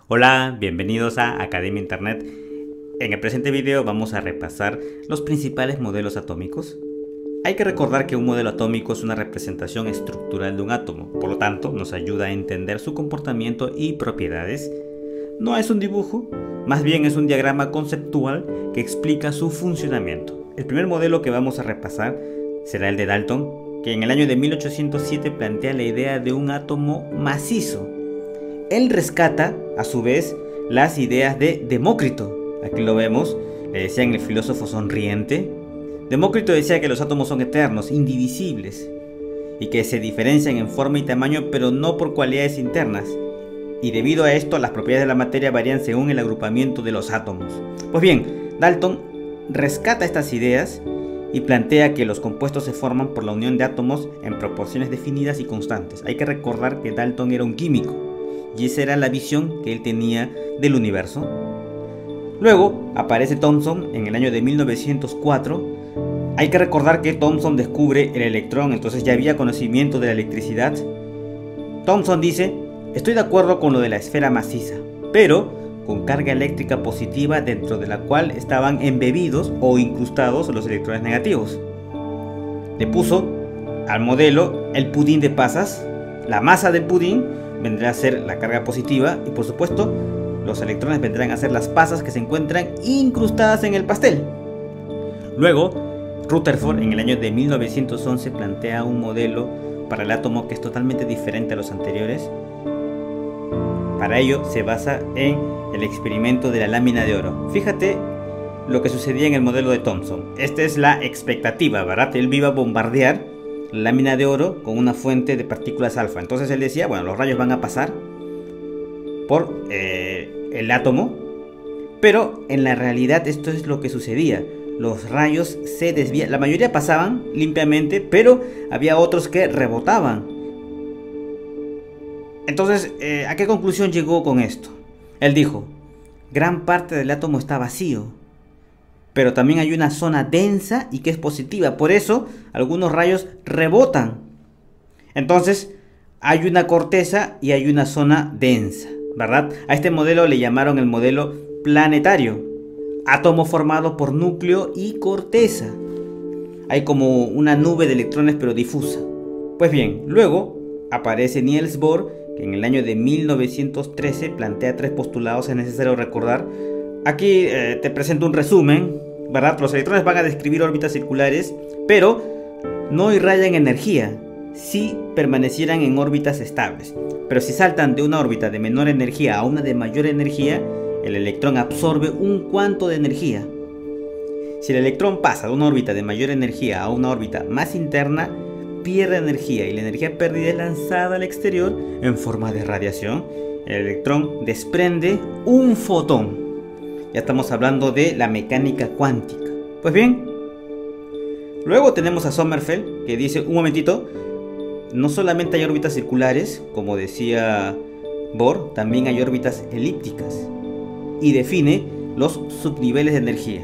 Hola, bienvenidos a Academia Internet. En el presente video vamos a repasar los principales modelos atómicos. Hay que recordar que un modelo atómico es una representación estructural de un átomo, por lo tanto nos ayuda a entender su comportamiento y propiedades. No es un dibujo, más bien es un diagrama conceptual que explica su funcionamiento. El primer modelo que vamos a repasar será el de Dalton, que en el año de 1807 plantea la idea de un átomo macizo. Él rescata, a su vez, las ideas de Demócrito. Aquí lo vemos, le decían el filósofo sonriente. Demócrito decía que los átomos son eternos, indivisibles, y que se diferencian en forma y tamaño, pero no por cualidades internas. Y debido a esto, las propiedades de la materia varían según el agrupamiento de los átomos. Pues bien, Dalton rescata estas ideas y plantea que los compuestos se forman por la unión de átomos en proporciones definidas y constantes. Hay que recordar que Dalton era un químico, y esa era la visión que él tenía del universo. Luego aparece Thomson en el año de 1904. Hay que recordar que Thomson descubre el electrón, entonces ya había conocimiento de la electricidad. Thomson dice: estoy de acuerdo con lo de la esfera maciza, pero con carga eléctrica positiva dentro de la cual estaban embebidos o incrustados los electrones negativos. Le puso al modelo el pudín de pasas. La masa del pudín vendrá a ser la carga positiva y por supuesto los electrones vendrán a ser las pasas que se encuentran incrustadas en el pastel. Luego, Rutherford en el año de 1911 plantea un modelo para el átomo que es totalmente diferente a los anteriores. Para ello se basa en el experimento de la lámina de oro. Fíjate lo que sucedía en el modelo de Thomson. Esta es la expectativa, ¿verdad? Él iba a bombardear la lámina de oro con una fuente de partículas alfa. Entonces él decía, bueno, los rayos van a pasar por el átomo, pero en la realidad esto es lo que sucedía. Los rayos se desvían, la mayoría pasaban limpiamente, pero había otros que rebotaban. Entonces, ¿a qué conclusión llegó con esto? Él dijo: gran parte del átomo está vacío, pero también hay una zona densa y que es positiva. Por eso, algunos rayos rebotan. Entonces, hay una corteza y hay una zona densa, ¿verdad? A este modelo le llamaron el modelo planetario. Átomo formado por núcleo y corteza. Hay como una nube de electrones pero difusa. Pues bien, luego aparece Niels Bohr, que en el año de 1913 plantea tres postulados, es necesario recordar. Aquí te presento un resumen, ¿verdad? Los electrones van a describir órbitas circulares, pero no irradian energía si permanecieran en órbitas estables. Pero si saltan de una órbita de menor energía a una de mayor energía, el electrón absorbe un cuanto de energía. Si el electrón pasa de una órbita de mayor energía a una órbita más interna, pierde energía y la energía perdida es lanzada al exterior en forma de radiación. El electrón desprende un fotón. Ya estamos hablando de la mecánica cuántica. Pues bien, luego tenemos a Sommerfeld, que dice, un momentito, no solamente hay órbitas circulares, como decía Bohr, también hay órbitas elípticas, y define los subniveles de energía.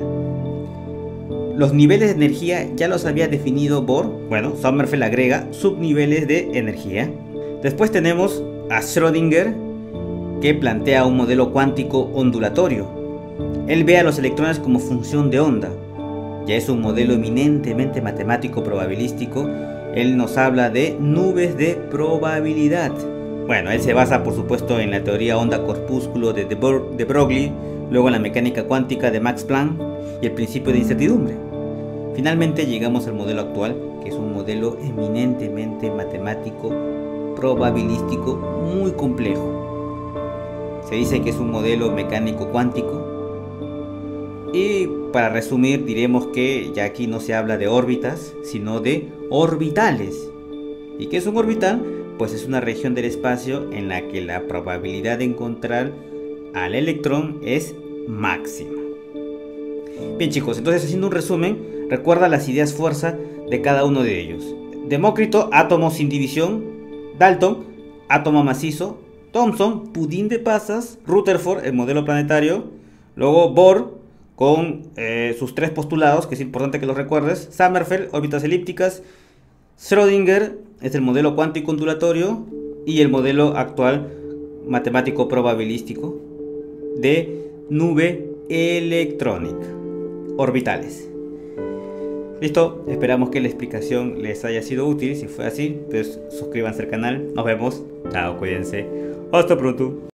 Los niveles de energía ya los había definido Bohr. Bueno, Sommerfeld agrega subniveles de energía. Después tenemos a Schrödinger, que plantea un modelo cuántico ondulatorio. Él ve a los electrones como función de onda. Ya es un modelo eminentemente matemático probabilístico. Él nos habla de nubes de probabilidad. Bueno, él se basa por supuesto en la teoría onda-corpúsculo de Broglie, luego en la mecánica cuántica de Max Planck y el principio de incertidumbre. Finalmente llegamos al modelo actual, que es un modelo eminentemente matemático, probabilístico, muy complejo. Se dice que es un modelo mecánico cuántico. Y para resumir diremos que ya aquí no se habla de órbitas, sino de orbitales. ¿Y qué es un orbital? Pues es una región del espacio en la que la probabilidad de encontrar al electrón es máxima. Bien chicos, entonces haciendo un resumen, recuerda las ideas fuerza de cada uno de ellos. Demócrito, átomo sin división. Dalton, átomo macizo. Thomson, pudín de pasas. Rutherford, el modelo planetario. Luego Bohr, con sus tres postulados, que es importante que los recuerdes. Sommerfeld, órbitas elípticas. Schrödinger es el modelo cuántico ondulatorio. Y el modelo actual matemático probabilístico. de nube electrónica, orbitales. Listo, esperamos que la explicación les haya sido útil. Si fue así, pues suscríbanse al canal. Nos vemos. Chao, cuídense. Hasta pronto.